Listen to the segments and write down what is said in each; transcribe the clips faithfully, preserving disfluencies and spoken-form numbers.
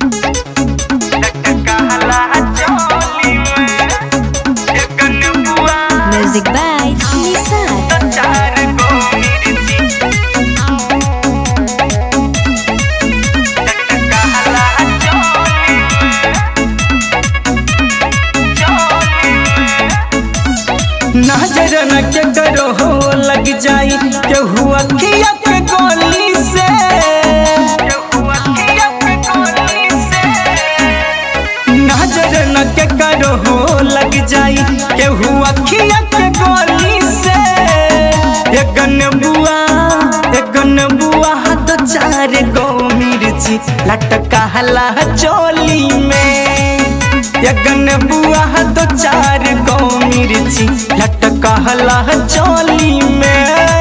Music by Nisar. नजर न के करो हो लग जाई केहू अखिया के गोली से। नजर न के करो हो लग जाई केहू अखिया के गोली से। एक बुआ एक बुआ तो चार गो मिर्ची लटका हला चोली में। यगन बुआ तो चार गो मिर्ची लटका हला चोली में।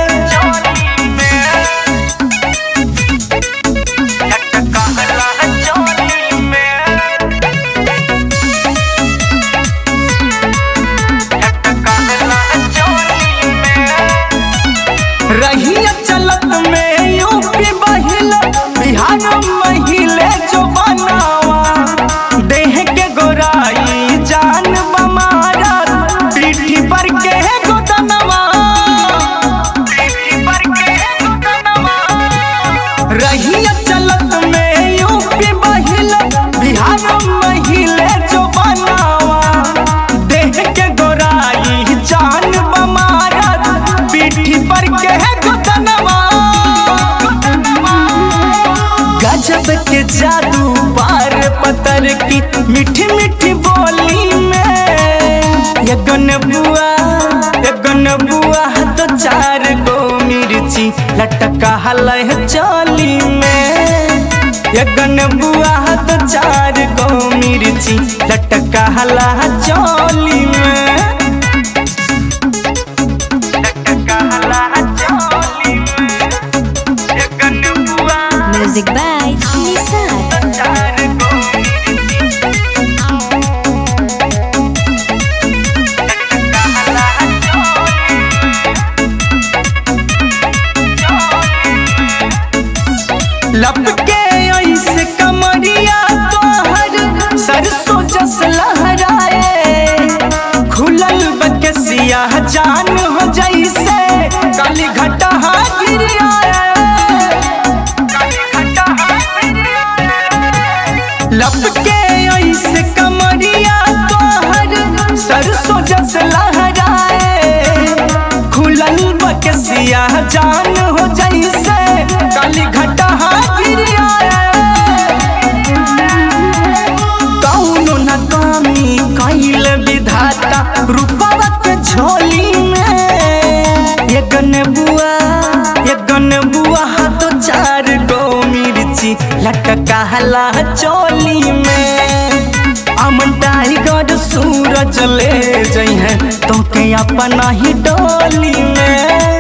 रहिया चलत में यूपी बहिल बिहार महिले जो बनावा। देह के गोराई जान बमारा पीठी पर के गोदनवा। रहिया चलत में यूपी बहिल बिहार महिले जो बनावा। देह के गोराई जान बमारा पीठी पर के गोदनवा। गजब के जादू पार पतर की मीठी मीठी बोली में। यगन बुआ यगन बुआ तो चार गो मिर्ची लटका हला चोली में। यगन बुआ तो चार गो मिर्ची लटका हला चोली में। Music by Nisar. लपके ऐसे कमरिया तोहर सरसों जस लहराए। खुलल बकसिया जान हो जैसे काली घटा गिर आए। लपके ऐसे कमरिया तोहर सरसों जस लहराए। खुलल बकसिया जान हो जैसे काली घटा गिर आए। कौनो न कामी कैल विधाता रूपवा के झोली में। यगन बुआ यगन बुआ तो चार गो मिर्ची लटका हला चोली में। अमन टाइगर सूरज ले जइहे तो के अपना ही डोली में।